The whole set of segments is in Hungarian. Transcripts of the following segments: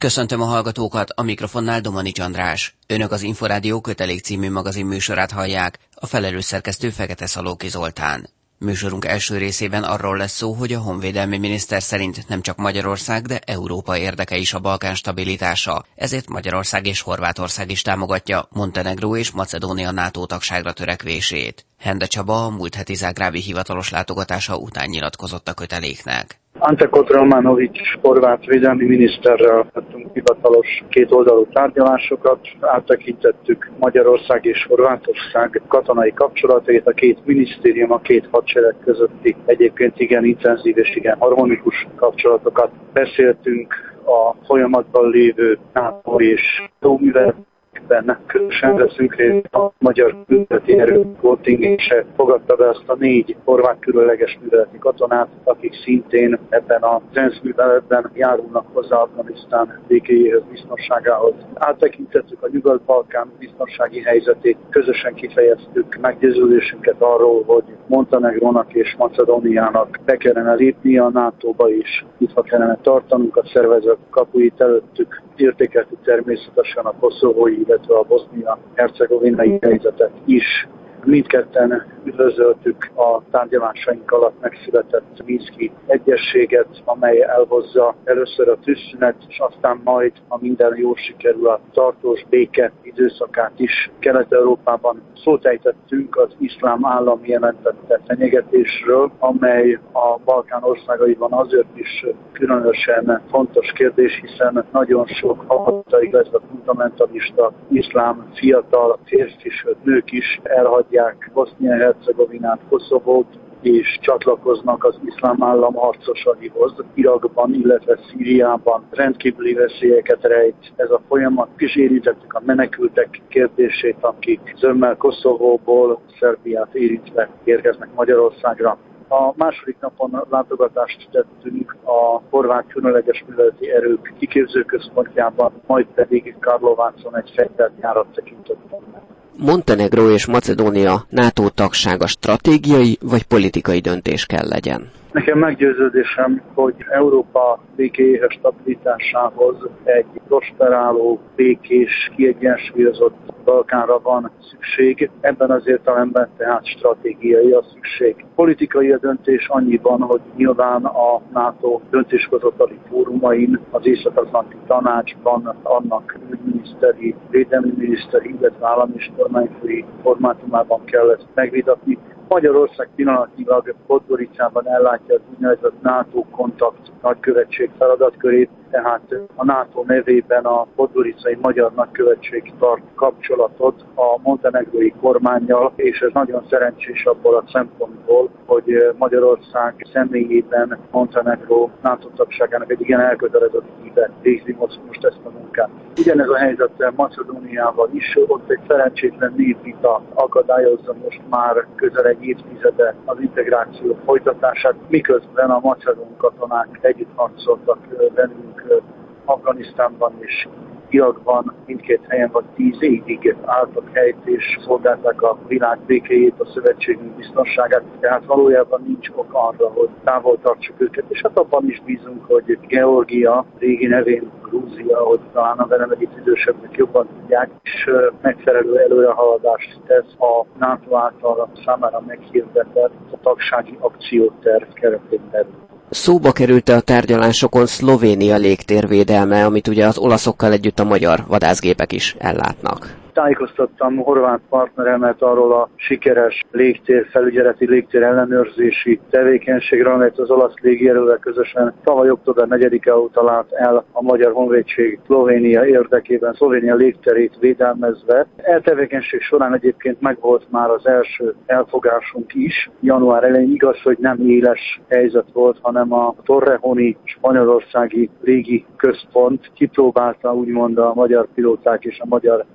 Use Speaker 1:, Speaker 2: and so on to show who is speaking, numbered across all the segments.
Speaker 1: Köszöntöm a hallgatókat, a mikrofonnál Domanics András. Önök az Inforádió Kötelék című magazin műsorát hallják, a felelős szerkesztő Fekete Szalóki Zoltán. Műsorunk első részében arról lesz szó, hogy a honvédelmi miniszter szerint nem csak Magyarország, de Európa érdeke is a Balkán stabilitása, ezért Magyarország és Horvátország is támogatja Montenegró és Macedónia NATO tagságra törekvését. Hende Csaba a múlt heti zágrábi hivatalos látogatása után nyilatkozott a Köteléknek.
Speaker 2: Ante Kotromanović horvát védelmi miniszterrel tettünk hivatalos kétoldalú tárgyalásokat, áttekintettük Magyarország és Horvátország katonai kapcsolatait, a két minisztérium, a két hadsereg közötti egyébként igen intenzív és igen harmonikus kapcsolatokat. Beszéltünk a folyamatban lévő NATO és EU műveletekben, közösen veszünk részt a magyar műveleti erő kontingense fogadta be azt a 4 horvát különleges műveleti katonát, akik szintén ebben a ENSZ műveletben járulnak hozzá Afganisztán békéjéhez, biztonságához. Áttekintettük a Nyugat-Balkán biztonsági helyzetét, közösen kifejeztük meggyőződésünket arról, hogy Montenegrónak és Macedóniának be kellene lépnie a NATO-ba is, nyitva kellene tartanunk a szervezet kapuit előttük, értékeltük természetesen a koszovói, illetve a bosznia-hercegovinai helyzetet is. Mindketten üdvözöltük a tárgyalásaink alatt megszületett Minszki egyezséget, amely elhozza először a tűzszünet, és aztán majd, ha minden jól sikerül, a tartós béke időszakát is. Kelet-Európában szót ejtettünk az iszlám állam jelentette fenyegetésről, amely a Balkán országaiban azért is különösen fontos kérdés, hiszen nagyon sok hallgatta, illetve fundamentalista iszlám fiatal férfi, sőt nők is elhagyják Bosznia-Hercegovinát, Koszovót, és csatlakoznak az iszlám állam harcosaihoz. Irakban, illetve Szíriában rendkívüli veszélyeket rejt ez a folyamat. És érintettük a menekültek kérdését, akik zömmel Koszovóból, Szerbiát érintve érkeznek Magyarországra. A második napon látogatást tettünk a horvát különleges műveleti erők kiképzőközpontjában, majd pedig Karlovácon egy fegyvergyárat tekintettünk.
Speaker 1: Montenegró és Macedónia NATO tagsága stratégiai vagy politikai döntés kell legyen?
Speaker 2: Nekem meggyőződésem, hogy Európa békéjéhez, stabilitásához egy prosperáló, békés, kiegyensúlyozott Balkánra van szükség. Ebben az értelemben tehát stratégiai a szükség. Politikai a döntés annyiban, hogy nyilván a NATO döntéshozatali fórumain, az Észak-Atlanti Tanácsban, annak külügyminiszteri, védelmi miniszteri, illetve állam és kormányfői formátumában kell ezt megvitatni. Magyarország pillanatnyilag Podgoricában ellátja az úgynevezett NATO kontakt nagykövetség feladatkörét, tehát a NATO nevében a podgoricai magyar nagykövetség tart kapcsolatot a montenegrói kormánnyal, és ez nagyon szerencsés abból a szempontból, hogy Magyarország személyében Montenegró NATO tagságának egy igen elkötelezett híve végzi most ezt a munkát. Ugyanez a helyzet Macedóniával is, ott egy szerencsétlen névvita akadályozza most már közel egy évtizede az integráció folytatását, miközben a macedón katonák együtt harcoltak velünk Afganisztánban és Irakban, mindkét helyen vagy 10 évig álltak helyt és szolgálták a világ békéjét, a szövetségünk biztonságát, tehát valójában nincs ok arra, hogy távol tartsuk őket, és hát abban is bízunk, hogy Georgia, régi nevén Grúzia, hogy talán a velem együtt idősebbek jobban tudják, és megfelelő előrehaladást tesz a NATO által számára meghirdetett tagsági akcióterv keretén belül.
Speaker 1: Szóba került a tárgyalásokon Szlovénia légtérvédelme, amit ugye az olaszokkal együtt a magyar vadászgépek is ellátnak.
Speaker 2: Tájékoztattam horvát partneremet arról a sikeres légtérfelügyeleti, légtérellenőrzési tevékenységről, amelyet az olasz légierővel közösen tavaly október 4-e óta lát el a Magyar Honvédség Szlovénia érdekében, Szlovénia légterét védelmezve. E tevékenység során egyébként megvolt már az első elfogásunk is. Január elején igaz, hogy nem éles helyzet volt, hanem a torrejoni spanyolországi légi központ kipróbálta úgymond a magyar pilóták és a magyar rendszer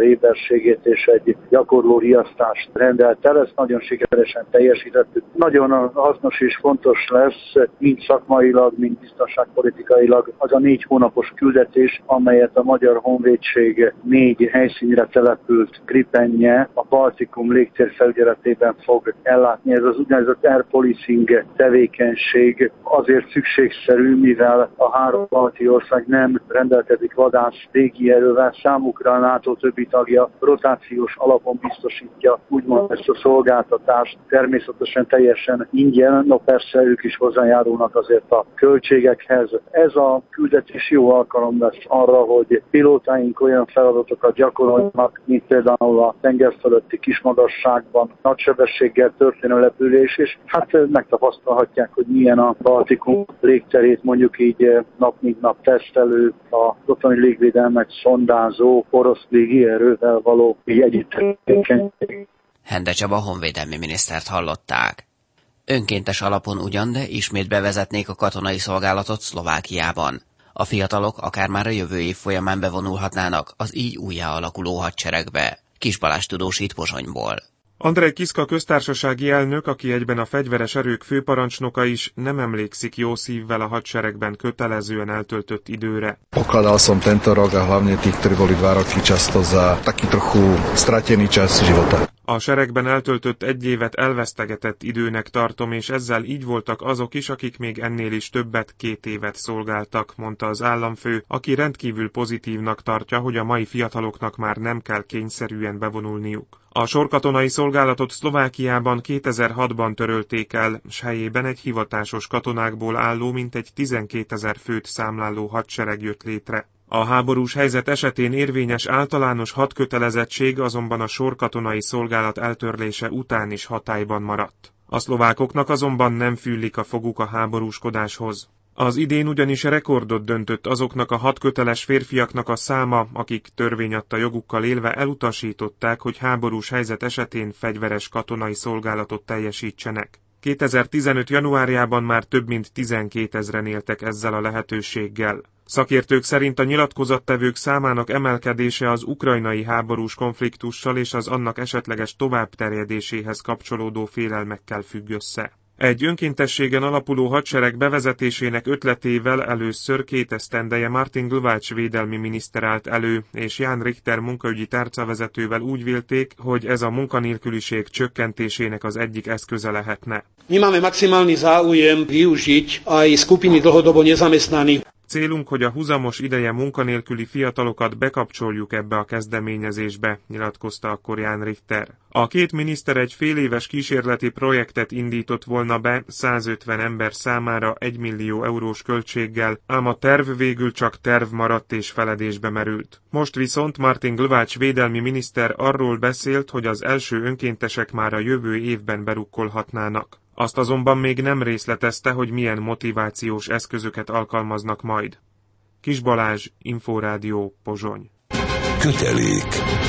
Speaker 2: éberségét és egy gyakorló riasztást rendelt el. Ezt nagyon sikeresen teljesítettük. Nagyon hasznos és fontos lesz, mind szakmailag, mind biztonságpolitikailag az a 4 hónapos küldetés, amelyet a Magyar Honvédség 4 helyszínre települt Gripenje a Baltikum légtérfelügyeletében fog ellátni. Ez az úgynevezett air policing tevékenység azért szükségszerű, mivel a 3 balti ország nem rendelkezik vadász légierővel, számukra a NATO többi tagja rotációs alapon biztosítja úgymond ezt a szolgáltatást, természetesen teljesen ingyen, no persze ők is hozzájárulnak azért a költségekhez. Ez a küldetés jó alkalom lesz arra, hogy pilótáink olyan feladatokat gyakorolnak, mint például a tenger fölötti kismagasságban nagy sebességgel történő repülés, és hát megtapasztalhatják, hogy milyen a Baltikum légterét mondjuk így nap mint nap tesztelő, a otthoni légvédelmet szondázó orosz légierővel való együttműködés.
Speaker 1: Hende Csaba honvédelmi minisztert hallották. Önkéntes alapon ugyan, de ismét bevezetnék a katonai szolgálatot Szlovákiában. A fiatalok akár már a jövő év folyamán bevonulhatnának az így újjá alakuló hadseregbe. Kis Balázs tudósít Pozsonyból.
Speaker 3: Andrej Kiska köztársasági elnök, aki egyben a fegyveres erők főparancsnoka is, nem emlékszik jó szívvel a hadseregben kötelezően eltöltött időre.
Speaker 4: Pokladal som tento rok a hlavne tých, ktorí boli 2 roky často za taký trochu stratený čas života.
Speaker 3: A seregben eltöltött 1 évet elvesztegetett időnek tartom, és ezzel így voltak azok is, akik még ennél is többet, 2 évet szolgáltak, mondta az államfő, aki rendkívül pozitívnak tartja, hogy a mai fiataloknak már nem kell kényszerűen bevonulniuk. A sorkatonai szolgálatot Szlovákiában 2006-ban törölték el, s helyében egy hivatásos katonákból álló mintegy 12 000 főt számláló hadsereg jött létre. A háborús helyzet esetén érvényes általános hadkötelezettség azonban a sorkatonai szolgálat eltörlése után is hatályban maradt. A szlovákoknak azonban nem fűlik a foguk a háborúskodáshoz. Az idén ugyanis rekordot döntött azoknak a hadköteles férfiaknak a száma, akik törvényadta jogukkal élve elutasították, hogy háborús helyzet esetén fegyveres katonai szolgálatot teljesítsenek. 2015. januárjában már több mint 12 000-en éltek ezzel a lehetőséggel. Szakértők szerint a nyilatkozattevők számának emelkedése az ukrajnai háborús konfliktussal és az annak esetleges továbbterjedéséhez kapcsolódó félelmekkel függ össze. Egy önkéntességen alapuló hadsereg bevezetésének ötletével először 2 esztendeje Martin Glvács védelmi miniszter állt elő, és Jan Richter munkaügyi tárcavezetővel úgy vélték, hogy ez a munkanélküliség csökkentésének az egyik eszköze lehetne.
Speaker 5: My máme maximálny záujem využiť aj skupiny dlhodobo nezamestnaných.
Speaker 3: Célunk, hogy a húzamos ideje munkanélküli fiatalokat bekapcsoljuk ebbe a kezdeményezésbe, nyilatkozta akkor Jan Richter. A 2 miniszter egy féléves kísérleti projektet indított volna be 150 ember számára 1 millió eurós költséggel, ám a terv végül csak terv maradt és feledésbe merült. Most viszont Martin Glvács védelmi miniszter arról beszélt, hogy az első önkéntesek már a jövő évben berukkolhatnának. Azt azonban még nem részletezte, hogy milyen motivációs eszközöket alkalmaznak majd. Kis Balázs, Inforádió, Pozsony.
Speaker 6: Kötelék.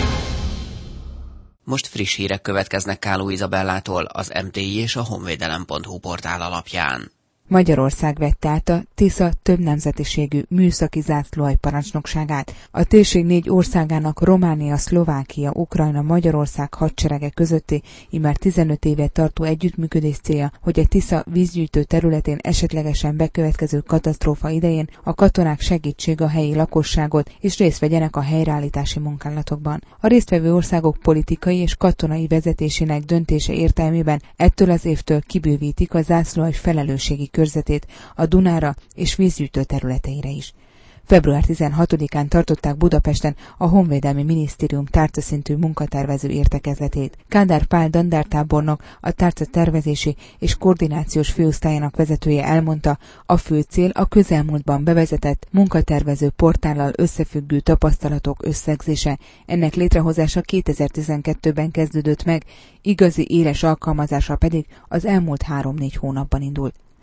Speaker 1: Most friss hírek következnek Káló Izabellától, az MTI és a honvédelem.hu portál alapján.
Speaker 7: Magyarország vette át a Tisza több nemzetiségű műszaki zászlóalj parancsnokságát. A térség 4 országának Románia, Szlovákia, Ukrajna, Magyarország hadserege közötti immár 15 éve tartó együttműködés célja, hogy a Tisza vízgyűjtő területén esetlegesen bekövetkező katasztrófa idején a katonák segítség a helyi lakosságot és részt vegyenek a helyreállítási munkálatokban. A résztvevő országok politikai és katonai vezetésének döntése értelmében ettől az évtől kibővítik a zászlóalj felelősségi körzetét a Dunára és vízgyűjtő területeire is. Február 16-án tartották Budapesten a Honvédelmi Minisztérium tárcaszintű munkatervező értekezletét. Kádár Pál dandártábornok, a tárca tervezési és koordinációs főosztályának vezetője elmondta, a fő cél a közelmúltban bevezetett munkatervező portállal összefüggő tapasztalatok összegzése. Ennek létrehozása 2012-ben kezdődött meg, igazi éles alkalmazása pedig az elmúlt 3-4 hónapban indult.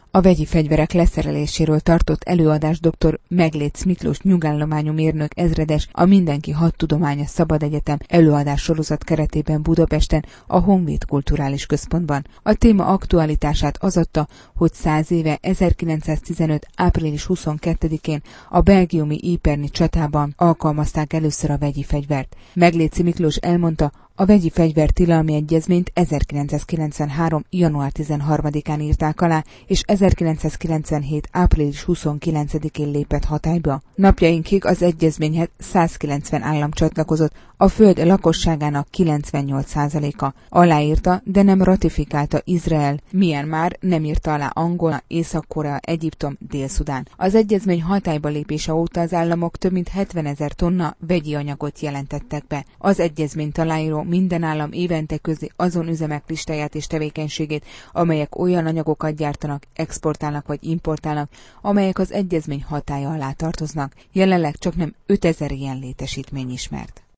Speaker 7: A vegyi fegyverek leszereléséről tartott előadás dr. Meglécz Miklós nyugállományú mérnök ezredes a Mindenki Hadtudományos Szabad Egyetem előadás sorozat keretében Budapesten, a Honvéd Kulturális Központban. A téma aktualitását az adta, hogy 100 éve 1915. április 22-én a belgiumi Yperni csatában alkalmazták először a vegyi fegyvert. Meglécz Miklós elmondta, a vegyi fegyver tilalmi egyezményt 1993. január 13-án írták alá, és 1997. április 29-én lépett hatályba. Napjainkig az egyezményhez 190 állam csatlakozott, a föld lakosságának 98%-a. Aláírta, de nem ratifikálta Izrael, Myanmar, nem írta alá Angola, Észak-Korea, Egyiptom, Dél-Szudán. Az egyezmény hatályba lépése óta az államok több mint 70 000 tonna vegyi anyagot jelentettek be. Az egyezményt aláíró minden állam évente közli azon üzemek listáját és tevékenységét, amelyek olyan anyagokat gyártanak, exportálnak vagy importálnak, amelyek az egyezmény hatálya alá tartoznak. Jelenleg csaknem 5000 ilyen létesítmény ismert.